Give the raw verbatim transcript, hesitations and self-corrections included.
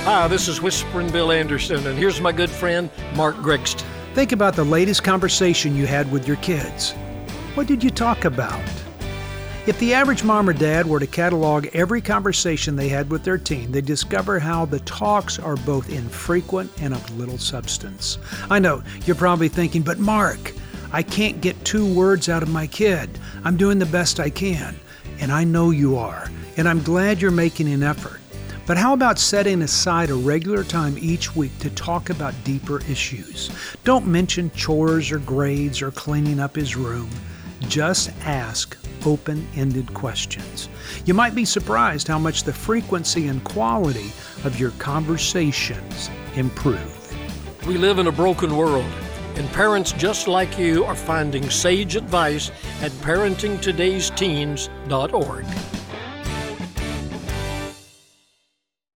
Hi, this is Whispering Bill Anderson, and here's my good friend, Mark Gregston. Think about the latest conversation you had with your kids. What did you talk about? If the average mom or dad were to catalog every conversation they had with their teen, they'd discover how the talks are both infrequent and of little substance. I know, you're probably thinking, but Mark, I can't get two words out of my kid. I'm doing the best I can. And I know you are. And I'm glad you're making an effort. But how about setting aside a regular time each week to talk about deeper issues? Don't mention chores or grades or cleaning up his room. Just ask open-ended questions. You might be surprised how much the frequency and quality of your conversations improve. We live in a broken world, and parents just like you are finding sage advice at parenting todays teens dot org.